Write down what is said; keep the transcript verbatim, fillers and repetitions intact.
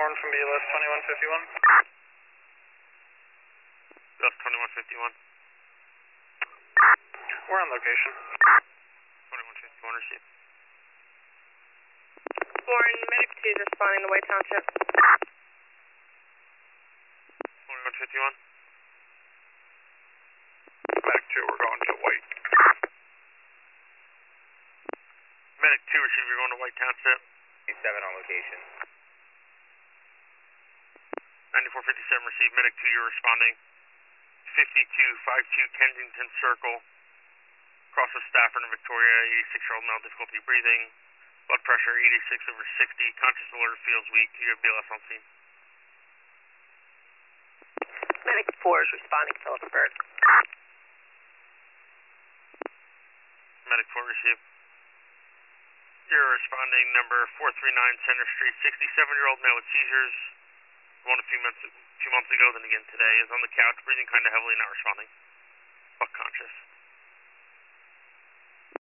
Warren from B L S twenty-one fifty-one. B L S twenty-one fifty-one. We're on location. twenty-one fifty-one, received. Warren, Medic two is responding to White Township. twenty-one fifty-one. Medic two, we're going to White. Medic two, receive, you're going to White Township. seven on location. ninety-four fifty-seven, receive, Medic two, you're responding. fifty-two fifty-two Kensington Circle. Cross of Stafford and Victoria, eighty-six-year-old male, difficulty breathing. Blood pressure, eighty-six over sixty. Conscious alert, feels weak. You have B L S on scene. Medic four is responding, Phillipsburg. Medic four, receive. You're responding, number four three nine Center Street, sixty-seven-year-old male with seizures. One a few months, two months ago, then again today. Is on the couch, breathing kind of heavily, not responding.